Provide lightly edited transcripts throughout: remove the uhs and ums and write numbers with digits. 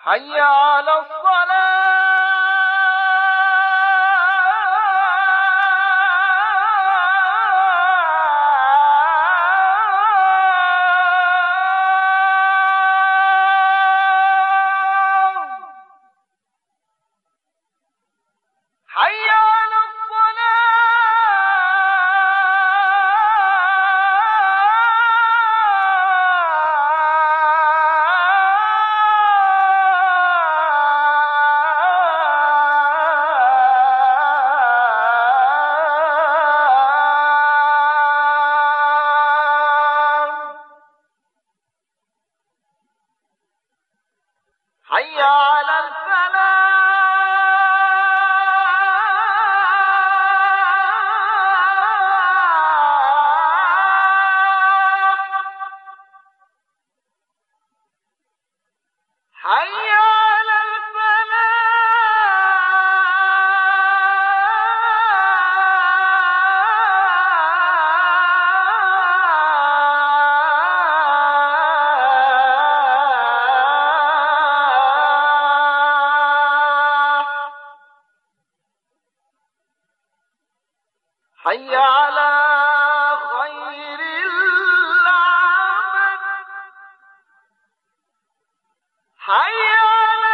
حي على الصلاة حي على الفلاح حي على حي على خير العمل حي على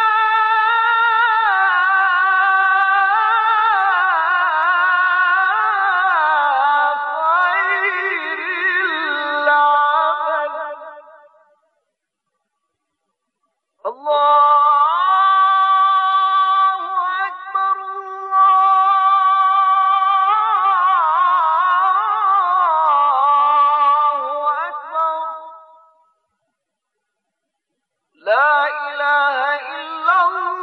خير العمل الله لا إله إلا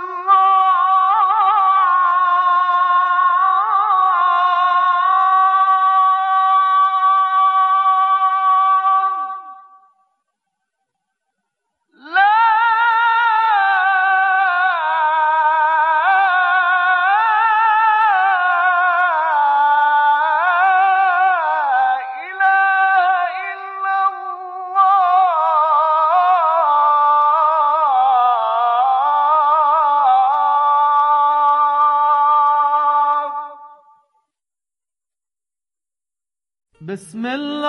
بسم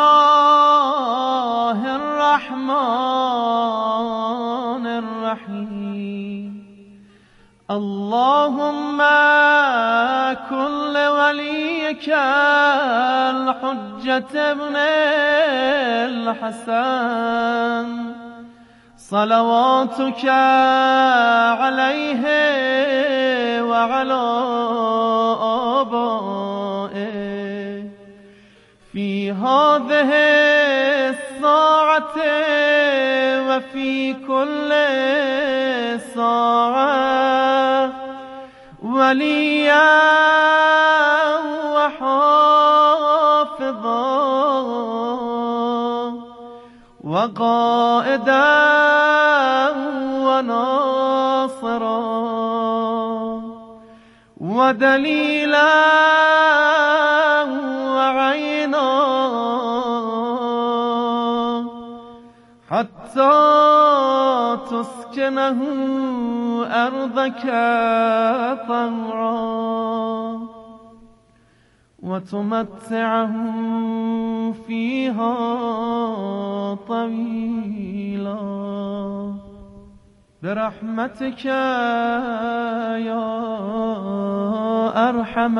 الله الرحمن الرحيم اللهم كن لوليك الحجة ابن الحسن صلواتك عليه وعلى آبائه في هذه الساعة وفي كل ساعة وليا وحافظا وقائدا وناصرا ودليلا وعينا حتى تسكنه أرضك طوعا وتمتعه فيها طويلا برحمتك يا أرحم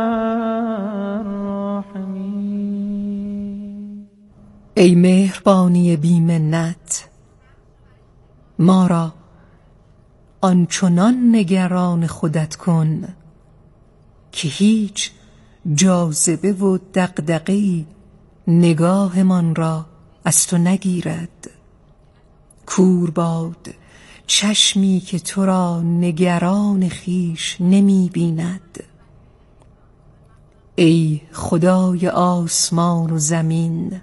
الراحمين. ای مهربانی بی منت، ما را آنچنان نگران خودت کن که هیچ جاذبه و دغدغه‌ای نگاهمان را از تو نگیرد. کور باد چشمی که تو را نگران خویش نمی بیند. ای خدای آسمان و زمین،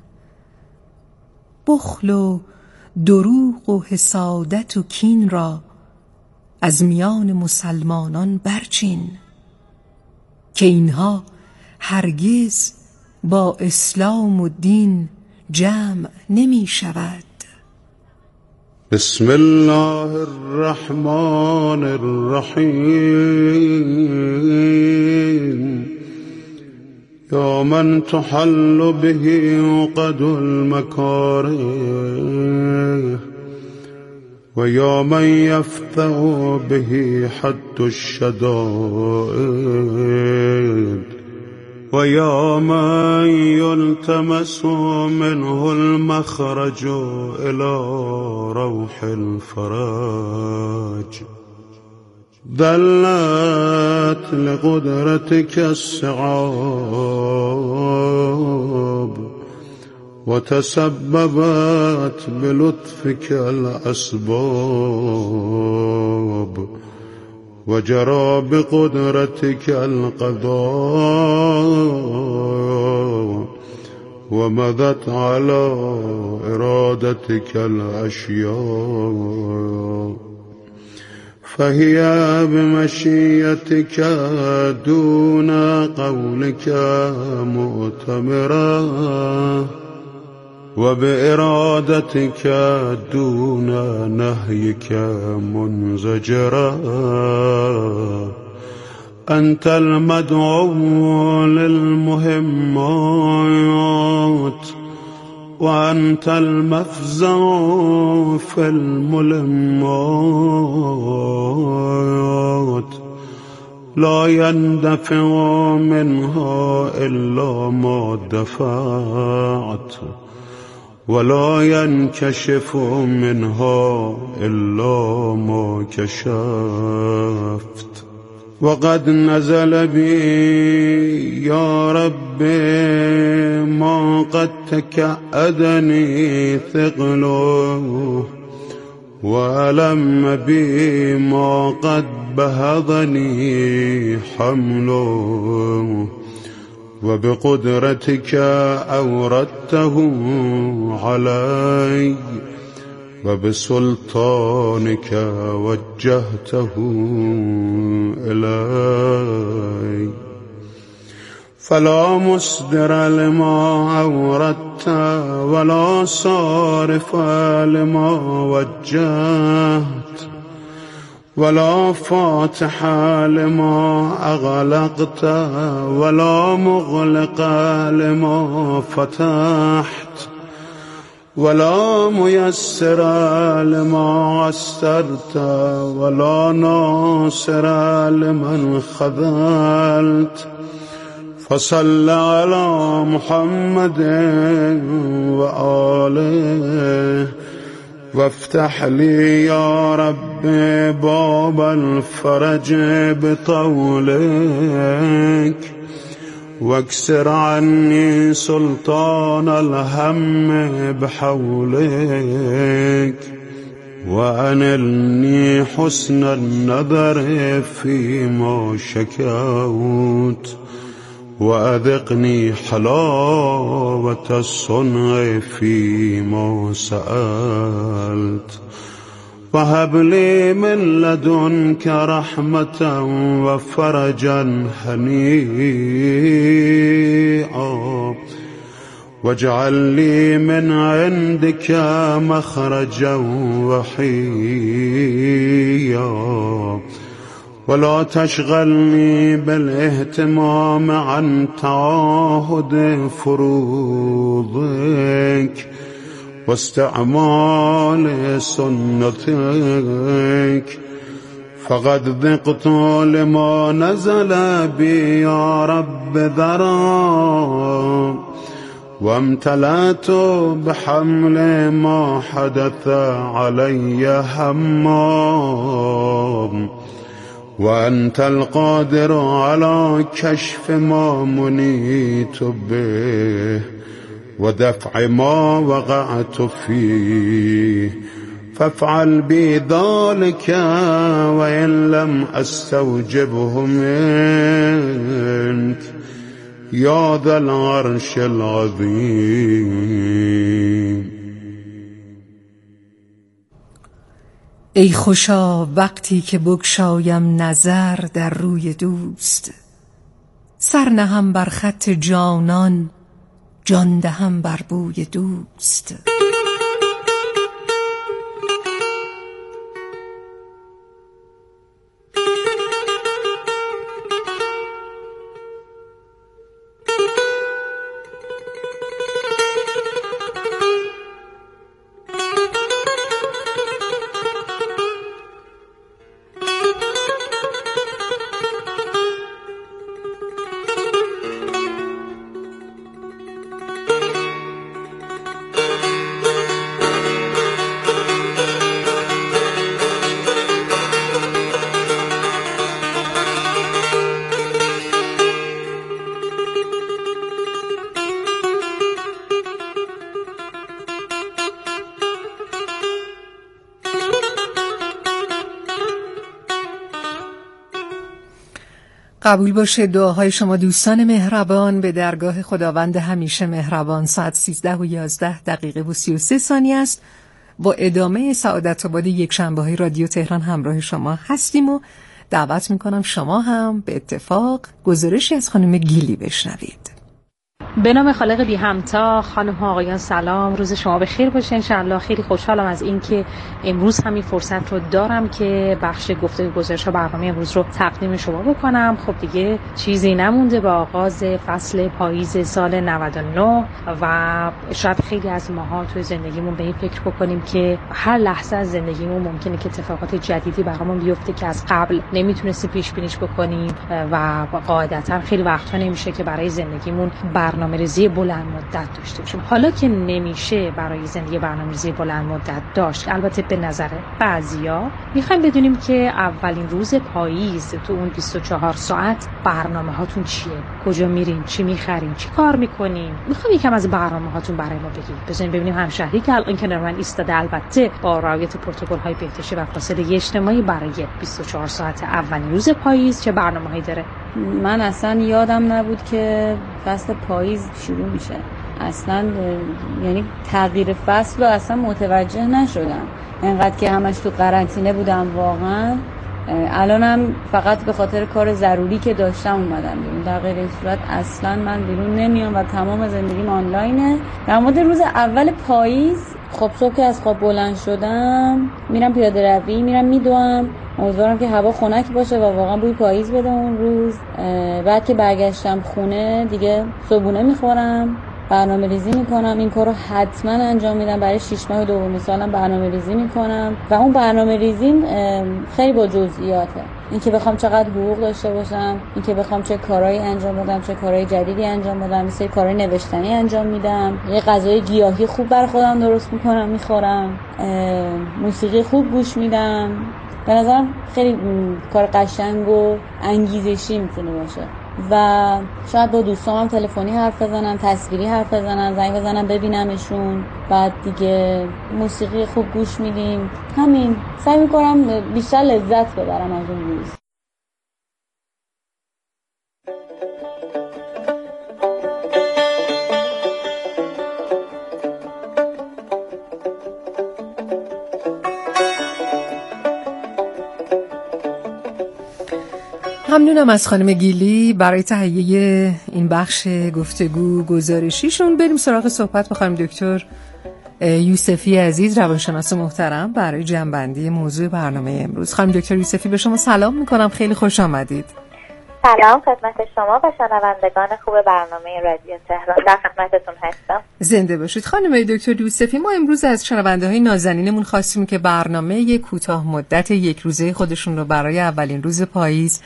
بخل و دروغ و حسادت و کین را از میان مسلمانان برچین که اینها هرگز با اسلام و دین جمع نمی شود. بسم الله الرحمن الرحيم يا من تحل به عقد المكاره ويا من يفتح به حد الشدائد ويا من يلتمس منه المخرج إلى روح الفرج دلت لقدرتك الصعاب وتسببت بلطفك الأسباب وجرى بقدرتك القضاء ومضت على إرادتك الأشياء فهي بمشيتك دون قولك مؤتمرة وبإرادتك دون نهيك منزجرة أنت المدعو للمهمات وأنت المفزع في الملمات لا يندفع منها إلا ما دفعت ولا ينكشف منها إلا ما كشفت وقد نزل بي يا ربي ما قد تكأدني ثقله وألم بي ما قد بهضني حمله وبقدرتك أوردته علي وبسلطانك وجهته إلي فلا مصدر لما أوردت ولا صارف لما وجهت ولا فاتح لما أغلقت ولا مغلق لما فتحت ولا ميسر لما عسرت ولا ناصر لمن خذلت فصل على محمد وآله وافتح لي يا رب باب الفرج بطولك واكسر عني سلطان الهم بحولك وأنلني حسن النظر فيما شكوت وأذقني حلاوة الصنع فيما سألت وهب لي من لدنك رحمة وفرجا هنيئا واجعل لي من عندك مخرجا وحيا ولا تشغلني بالاهتمام عن تعاهد فروضك واستعمال سنتك فقد ذقت لما نزل بي يا رب ذرا وامتلأت بحمل ما حدث علي همام وأنت القادر على كشف ما منيت به ودفع ما وقعت فيه فافعل بي ذلك وإن لم أستوجبه منك يا ذا العرش العظيم. ای خوشا وقتی که بگشایم نظر در روی دوست، سر نهم بر خط جانان، جان دهم بر بوی دوست. قبول باشه دعاهای شما دوستان مهربان به درگاه خداوند همیشه مهربان. ساعت 13:11 و 33 ثانیه است. با ادامه سعادت آباد یک شنبه‌های رادیو تهران همراه شما هستیم و دعوت میکنم شما هم به اتفاق گزارشی از خانم گیلی بشنوید. به نام خالق بی همتا. خانم ها آقایان سلام، روز شما بخیر باشه انشالله. خیلی خوشحالم از این که امروز همین فرصت رو دارم که بخش گفتگو گزارش برنامه امروز رو تقدیم شما بکنم. خب دیگه چیزی نمونده با آغاز فصل پاییز سال 99 و شاید خیلی از ماها توی زندگیمون به این فکر بکنیم که هر لحظه از زندگیمون ممکنه که اتفاقات جدیدی برامون بیفته که از قبل نمیتونستیم پیش بینیش بکنیم و قاعدتا خیلی وقتا نمیشه که برای زندگیمون برنامه‌ریزی بلند مدت داشته باشیم. حالا که نمیشه برای زندگی برنامه‌ریزی بلند مدت داشت، البته به نظر بعضیا میخوایم بدونیم که اولین روز پاییز تو اون 24 ساعت برنامه هاتون چیه؟ کجا میرین؟ چی میخرین؟ چی کار میکنین؟ میخوام یکم از برنامه هاتون برای ما بگید. بزنین ببینیم همشهری که الان کنار من ایستاده، البته با رعایت پروتکل های بهداشتی و فاصله اجتماعی، برای 24 ساعت اولین روز پاییز چه برنامه‌هایی داره؟ من اصلا یادم نبود که فصل پاییز شروع میشه. اصلا یعنی تغییر فصل رو اصلا متوجه نشدم، انقدر که همش تو قرنطینه بودم. واقعا الانم فقط به خاطر کار ضروری که داشتم اومدم بیرون، در غیر این صورت اصلا من بیرون نمیام و تمام زندگیم آنلاینه. در مورد روز اول پاییز، خب صبح که از خواب بلند شدم میرم پیاده روی، میرم میدوام، امیدوارم که هوا خنک باشه و واقعا بوی پاییز بده اون روز. بعد که برگشتم خونه دیگه صبحونه میخورم، برنامه ریزی میکنم. این کارو حتما انجام میدم. برای 6 ماه دوم سالم برنامه ریزی میکنم و اون برنامه ریزیم خیلی با جزئیاته. این که بخوام چقدر حقوق داشته باشم، این که بخوام چه کارهایی انجام بدم، چه کارهای جدیدی انجام بدم، یه سری کارهای نوشتنی انجام میدم، یه غذای گیاهی خوب برای خودم درست میکنم میخورم، موسیقی خوب گوش میدم. به نظرم خیلی کار قشنگ و انگیزشی میتونه باشه. و شاید با دوستامم تلفنی حرف بزنم، تصویری حرف بزنم، زنگ بزنم ببینمشون. بعد دیگه موسیقی خوب گوش میدیم. همین، سعی میکنم بیشتر لذت ببرم از اون روز. ممنونم از خانم گیلی برای تهیه این بخش گفتگو گزارشیشون. بریم سراغ صحبت با خانم دکتر یوسفی عزیز، روانشناس محترم، برای جمع‌بندی موضوع برنامه امروز. خانم دکتر یوسفی، به شما سلام میکنم، خیلی خوش آمدید. سلام خدمت شما و شنوندگان خوب برنامه رادیو تهران، در خدمتتون هستم. زنده باشید. خانم دکتر یوسفی، ما امروز از شنونده‌های نازنینمون خواستیم که برنامه کوتاه مدت یک روزه خودشون رو برای اولین روز پاییز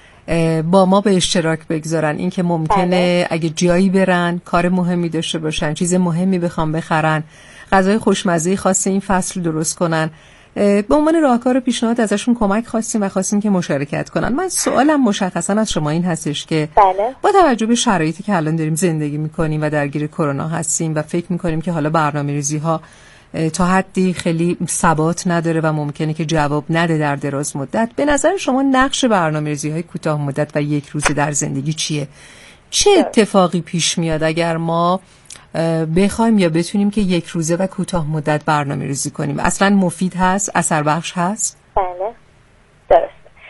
با ما به اشتراک بگذارن. این که ممکنه اگه جایی برن، کار مهمی داشته باشن، چیز مهمی بخوام بخرن، غذای خوشمزه خاص این فصل درست کنن، به عنوان راهکار پیشنهاد ازشون کمک خواستیم و خواستیم که مشارکت کنن. من سوالم مشخصا از شما این هستش که با توجه به شرایطی که الان داریم زندگی میکنیم و درگیر کرونا هستیم و فکر میکنیم که حالا برنامه‌ریزی ها تا حدی خیلی ثبات نداره و ممکنه که جواب نده در دراز مدت، به نظر شما نقش برنامه‌ریزی‌های کوتاه مدت و یک روزه در زندگی چیه؟ چه اتفاقی پیش میاد اگر ما بخوایم یا بتونیم که یک روزه و کوتاه مدت برنامه‌ریزی کنیم؟ اصلا مفید هست؟ اثر بخش هست؟ بله، درست.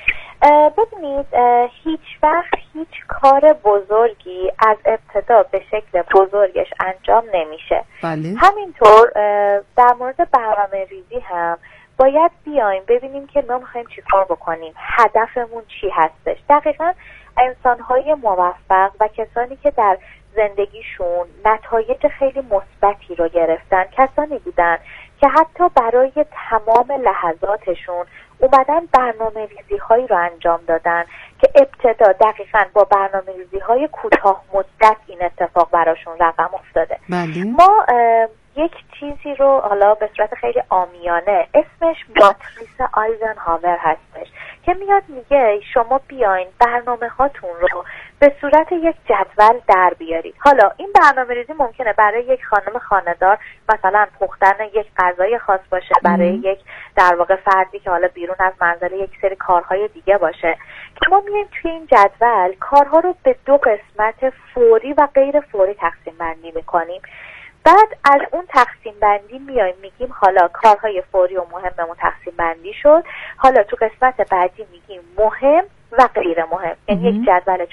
ببینید، هیچ وقت هیچ کار بزرگی از ابتدا به شکل بزرگش انجام نمیشه. بله. همینطور در مورد برنامه ریزی هم باید بیایم ببینیم که ما میخوایم چی کار بکنیم، هدفمون چی هستش. دقیقاً انسان‌های موفق و کسانی که در زندگیشون نتایج خیلی مثبتی رو گرفتن کسانی بودن که حتی برای تمام لحظاتشون اومدن برنامه ریزی هایی رو انجام دادن که ابتدا دقیقاً با برنامه ریزی های کوتاه مدت این اتفاق براشون رقم افتاده. ما یک چیزی رو حالا به صورت خیلی عامیانه اسمش ماتریس آیزنهاور هستش که میاد میگه شما بیاین برنامه هاتون رو به صورت یک جدول در بیارید. حالا این برنامه ریزی ممکنه برای یک خانم خانه‌دار مثلا پختن یک غذای خاص باشه، برای یک در واقع فردی که حالا بیرون از منزل یک سری کارهای دیگه باشه، که ما میایم توی این جدول کارها رو به 2 قسمت فوری و غیر فوری تقسیم بندی میکنیم. بعد از اون تقسیم بندی میایم میگیم حالا کارهای فوری و مهممون تقسیم بندی شد، حالا تو قسمت بعدی میگیم مهم و غیر مهم. یعنی یک جدول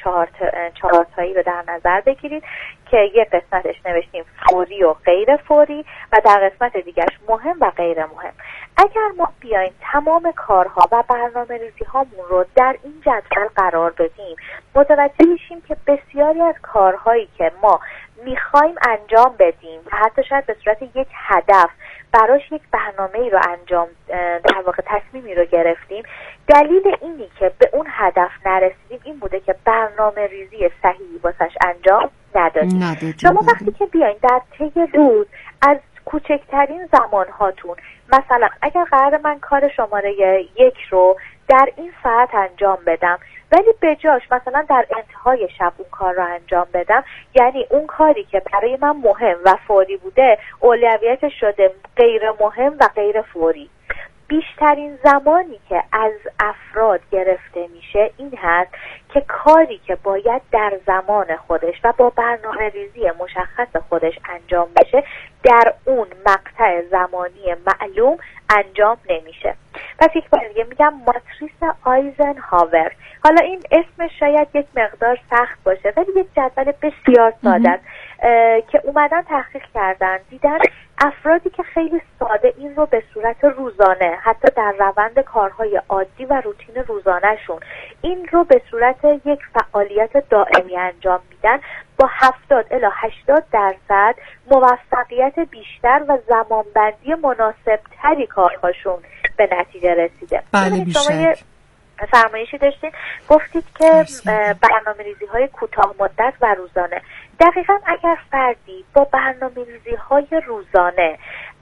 4 تایی رو در نظر بگیرید که یک قسمتش نوشتیم فوری و غیر فوری و در قسمت دیگرش مهم و غیر مهم. اگر ما بیایم تمام کارها و برنامه ریزی هامون رو در این جدول قرار بدیم، متوجه میشیم که بسیاری از کارهایی که ما میخوایم انجام بدیم و حتی شاید به صورت یک هدف براش یک برنامه‌ای رو انجام در واقع تصمیمی رو گرفتیم، دلیل اینی که به اون هدف نرسیدیم این بوده که برنامه ریزی صحیحی واسش انجام ندادیم. شما وقتی که بیاین در طی روز از کوچکترین زمانهاتون، مثلا اگر قرار من کار شماره 1 رو در این ساعت انجام بدم ولی به جاش مثلا در انتهای شب اون کار رو انجام بدم، یعنی اون کاری که برای من مهم و فوری بوده اولویتش شده غیر مهم و غیر فوری. بیشترین زمانی که از افراد گرفته میشه این هست که کاری که باید در زمان خودش و با برنامه ریزی مشخص خودش انجام بشه در اون مقطع زمانی معلوم انجام نمیشه. پس یک بار دیگه میگم ماتریس آیزنهاور. حالا این اسمش شاید یک مقدار سخت باشه ولی یک جدول بسیار ساده است که اومدن تحقیق کردن، دیدن افرادی که خیلی ساده این رو به صورت روزانه، حتی در روند کارهای عادی و روتین روزانهشون این رو به صورت یک فعالیت دائمی انجام میدن، با 70 الی 80% موفقیت بیشتر و زمانبندی مناسبتری کارهاشون به نتیجه رسیده. بله بیشتر. فرمایشی داشتین، گفتید که برنامه ریزی های کوتاه مدت و روزانه. دقیقا اگر فردی با برنامه ریزی های روزانه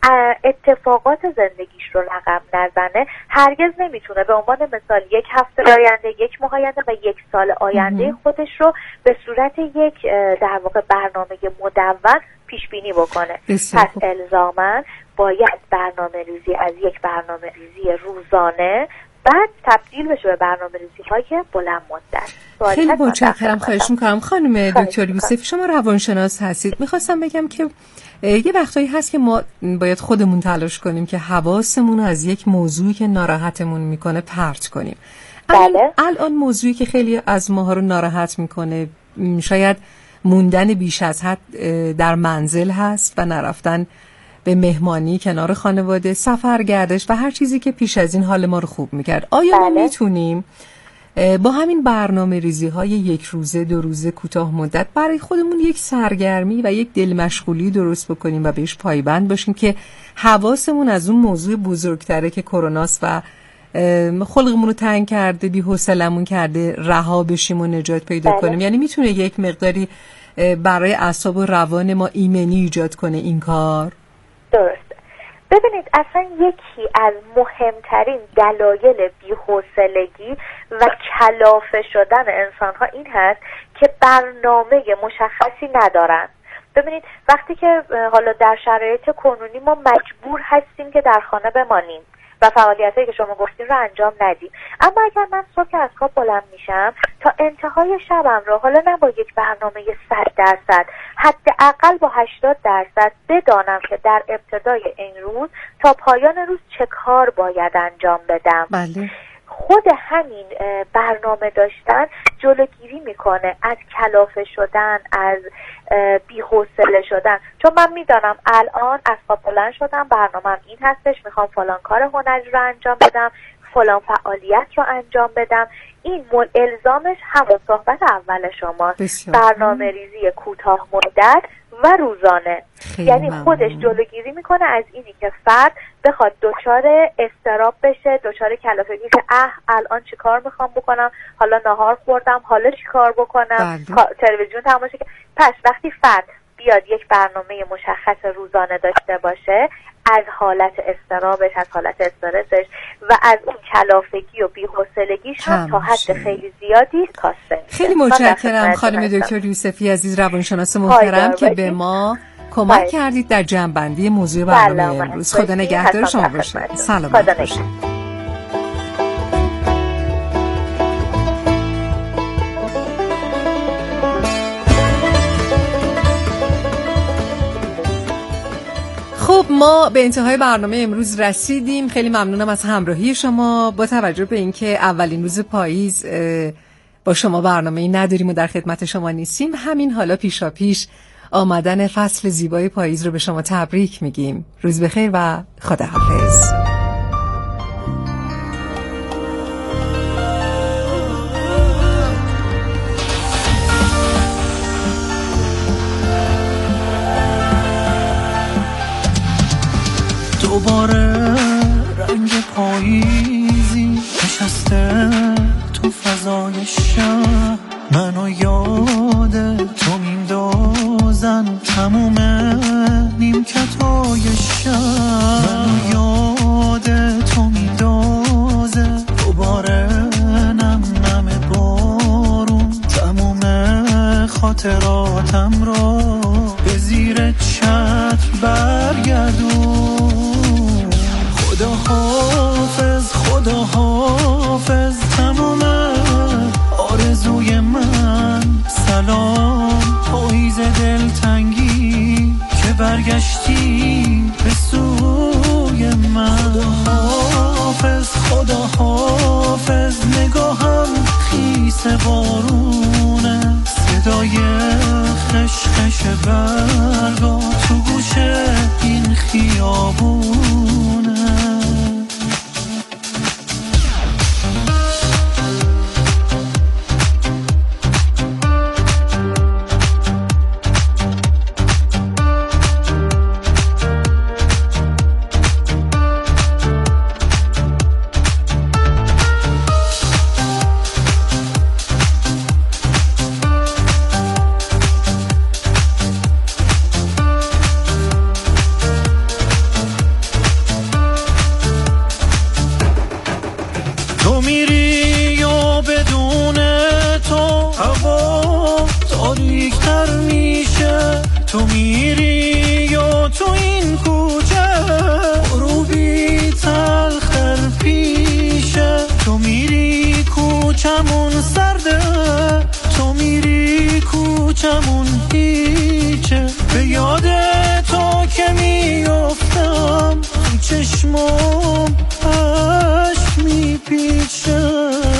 اتفاقات زندگیش رو رقم نزنه، هرگز نمیتونه به عنوان مثال 1 هفته آینده، 1 ماه آینده و 1 سال آینده خودش رو به صورت یک در واقع برنامه مدون پیش بینی بکنه. پس الزاماً باید برنامه ریزی از یک برنامه ریزی روزانه بعد تبدیل بشه به برنامه ریزی های بلند مدت. خیلی متشکرم، خواهش میکنم. خانم دکتر یوسفی، شما روانشناس هستید، میخواستم بگم که یه وقتایی هست که ما باید خودمون تلاش کنیم که حواسمون از یک موضوعی که ناراحتمون میکنه پرت کنیم. بله. الان موضوعی که خیلی از ماها رو ناراحت میکنه شاید موندن بیش از حد در منزل هست و نرفتن به مهمانی کنار خانواده، سفر، گردش و هر چیزی که پیش از این حال ما رو خوب میکرد. آیا ما میتونیم با همین برنامه ریزی های 1 روزه 2 روزه کوتاه مدت برای خودمون یک سرگرمی و یک دل مشغولی درست بکنیم و بهش پایبند باشیم که حواسمون از اون موضوع بزرگتره که کروناست و خلقمون رو تنگ کرده، بی‌حوصله‌مون کرده، رها بشیم و نجات پیدا کنیم؟ یعنی میتونه یک مقداری برای اعصاب و روان ما ایمنی ایجاد کنه این کار؟ درست. ببینید اصلا یکی از مهمترین دلایل بی‌حوصلگی و کلافه شدن انسان‌ها این هست که برنامه مشخصی ندارن. ببینید وقتی که حالا در شرایط کنونی ما مجبور هستیم که در خانه بمانیم و فعالیتایی که شما گفتین رو انجام ندیم، اما اگر من صبح از خواب بلند میشم تا انتهای شبم رو حالا نه با یک برنامه 100%، حداقل با 80% بدانم که در ابتدای این روز تا پایان روز چه کار باید انجام بدم. بله. خود همین برنامه داشتن جلوگیری میکنه از کلافه شدن، از بی‌حوصله شدن. چون من میدانم الان از خواب بلند شدم، برنامه‌ام این هستش، میخوام فلان کار هنری رو انجام بدم، فلان فعالیت رو انجام بدم. این الزامش همون صحبت اول شماست، برنامه ریزی کوتاه مدت و روزانه. یعنی خودش جلوگیری میکنه از اینی که فرد بخواد دچار اضطراب بشه، دچار کلافگی که الان چی کار میخوام بکنم، حالا نهار خوردم، حالا چی کار بکنم، تلویزیون تماشا کنم. پس وقتی فرد بیاد یک برنامه مشخص روزانه داشته باشه، از حالت اضطرابش، از حالت استرسش و از اون کلافگی و بی‌حوصلگیش هم تا حد خیلی زیادی کاسته. خیلی متشکرم خانم دکتر یوسفی عزیز، روانشناس محترم که به ما کمک کردید در جمع‌بندی موضوع برنامه امروز. خدا نگهدار شما باشه. سلامت باشید. خب ما به انتهای برنامه امروز رسیدیم. خیلی ممنونم از همراهی شما. با توجه به اینکه اولین روز پاییز با شما برنامه‌ای نداریم و در خدمت شما نیستیم، همین حالا پیشا پیش آمدن فصل زیبای پاییز رو به شما تبریک میگیم. روز بخیر و خداحافظ. دوباره رنگ پاییزی نشسته تو فضای شهر، منو یاد تو میندازن تموم نیمکتای شهر، منو یاد تو میندازه دوباره نم نم بارون تموم خاطراتم رو به زیر چتر برگردون. خدا حافظ تمام آرزوی من، سلام پاییز دلتنگی که برگشتی به سوی من. خدا حافظ نگاهم خیس بارونه، صدای خشخش برگا تو گوش این خیابونه. تو میری یا تو این کوچه غروبی تلخر پیشه، تو میری کوچمون سرده، تو میری کوچمون هیچه، به یاد تو که میافتم تو چشمم عشق میپیچه.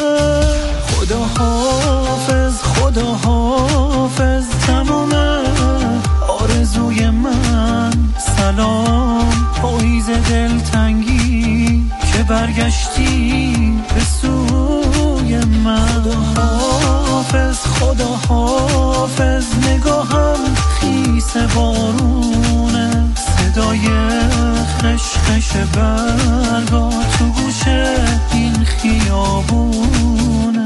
خدا حافظ تمام آرزوی من، سلام پاییز دلتنگی که برگشتی به سوی من. خدا حافظ نگاهم خیس بارونه، صدای خشخش برگا تو گوش این خیابونه.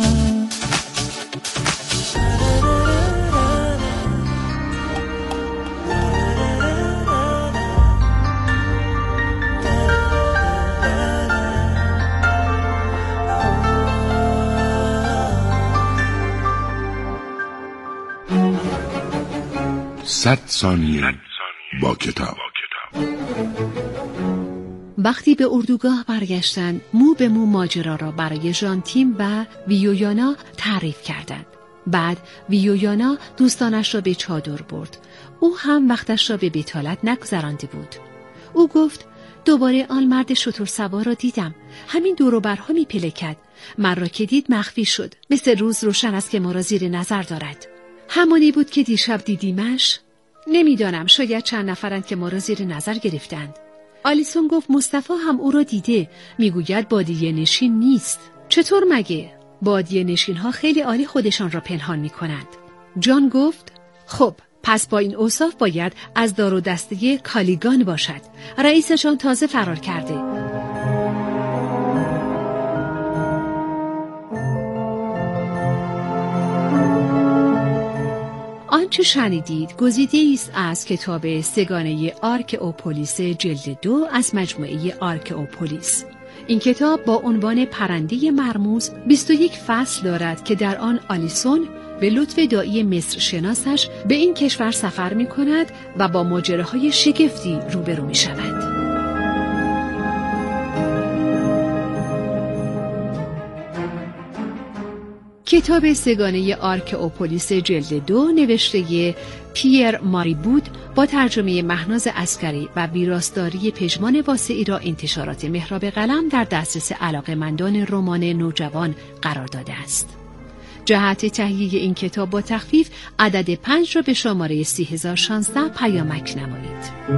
صد ثانیه با کتاب. وقتی به اردوگاه برگشتند، مو به مو ماجرا را برای ژانتیم و ویویانا تعریف کردند. بعد ویویانا دوستانش را به چادر برد. او هم وقتش را به بتالت نگذرانده بود. او گفت دوباره آن مرد شتر سوار را دیدم. همین دور و برها می پلکد. من را که دید مخفی شد. مثل روز روشن است که ما را زیر نظر دارد. همانی بود که دیشب دیدیمش. نمیدانم، شاید چند نفرند که ما را زیر نظر گرفتند. آلیسون گفت مصطفی هم او را دیده. میگوید بادیه نشین نیست. چطور مگه؟ بادیه نشین ها خیلی عالی خودشان را پنهان می کنند. جان گفت خب پس با این اوصاف باید از دار و دسته کالیگان باشد. رئیسشان تازه فرار کرده. آن آنچه شنیدید گزیده است از کتاب سگانه آرکئوپولیس جلد 2 از مجموعه آرکئوپولیس. این کتاب با عنوان پرنده مرموز 21 فصل دارد که در آن آلیسون به لطف داعی مصر شناسش به این کشور سفر می کند و با ماجراهای شگفتی روبرو می شود. کتاب سگانه آرکئوپولیس جلد 2 نوشته پیر ماریبود با ترجمه مهناز عسکری و ویراستاری پژمان واسعی را انتشارات مهراب قلم در دسترس علاقه‌مندان رمان نوجوان قرار داده است. جهت تهیه این کتاب با تخفیف عدد 5 را به شماره 3016 پیامک نمایید.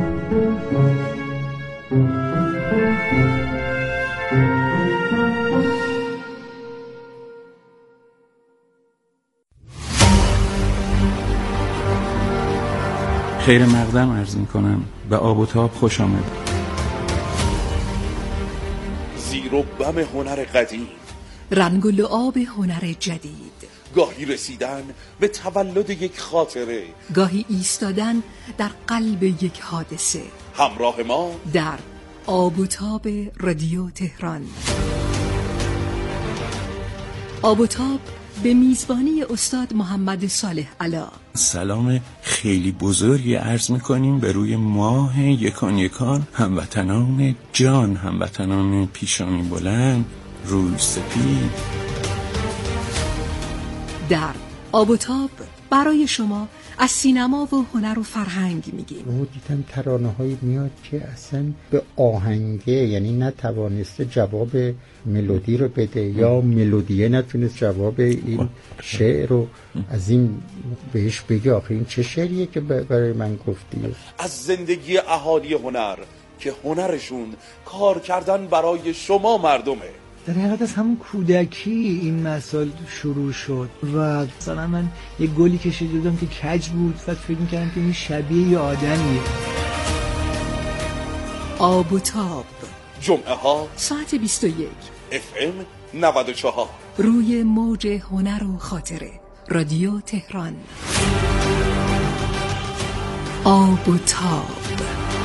خیر مقدم عرض می‌کنم به آب و تاب خوش آمد. زیر و بم هنر قدیم، رنگ و لعاب هنر جدید، گاهی رسیدن به تولد یک خاطره، گاهی ایستادن در قلب یک حادثه. همراه ما در آب و تاب رادیو تهران. آب و تاب به میزبانی استاد محمد صالح علا. سلام خیلی بزرگی عرض میکنیم به روی ماه یکان یکان، هموطنان جان، هموطنان پیشانی بلند، روی سپید. در آب و تاب برای شما از سینما و هنر و فرهنگ میگیم. ما دیدم ترانه‌هایی میاد که اصلا به آهنگه، یعنی نتوانسته جواب ملودی رو بده یا ملودیه نتونست جواب این شعر رو از این بهش بگه. آخه این چه شعریه که برای من گفتی؟ از زندگی اهالی هنر که هنرشون کار کردن برای شما مردمه. در حقیقت از همون کودکی این مسائل شروع شد و مثلا من یه گلی کشیده بودم که کج بود و فکر می‌کردم که این شبیه یه آدمیه. آب و تاب جمعه ها ساعت 21 FM 94 روی موج هنر و خاطره رادیو تهران. آب و تاب.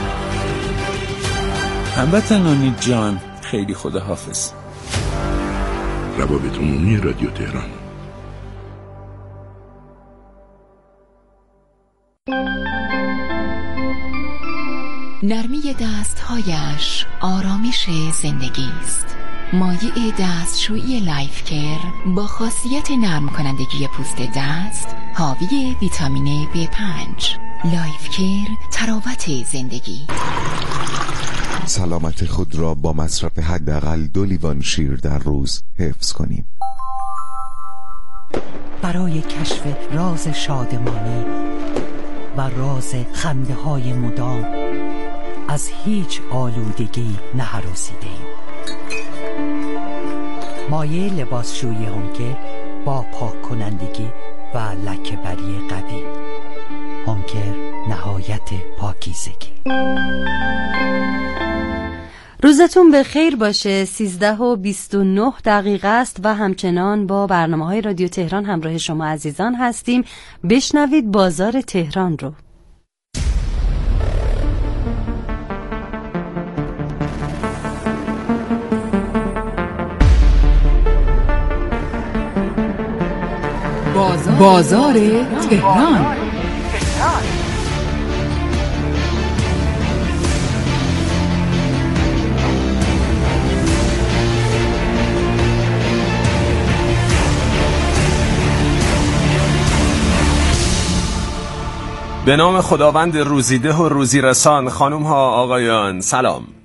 هموطنان جان خیلی خداحافظ. روابط عمومی رادیو تهران. نرمی دستهایش آرامش زندگی است. مایع دستشویی لایف کیر با خاصیت نرم کنندگی پوست دست، حاوی ویتامین B5. لایف کیر تراوت زندگی. سلامت خود را با مصرف حداقل 2 لیوان شیر در روز حفظ کنیم. برای کشف راز شادمانی و راز خنده های مدام از هیچ آلودگی نهراسیده‌ایم. مایع لباسشویی هونکه با پاک کنندگی و لکه‌بری قوی. هونکر نهایت پاکیزگی. روزتون به خیر باشه. 13:29 است و همچنان با برنامه‌های رادیو تهران همراه شما عزیزان هستیم. بشنوید بازار تهران رو. بازار تهران. به نام خداوند روزیده و روزی رسان، خانم ها آقایان سلام.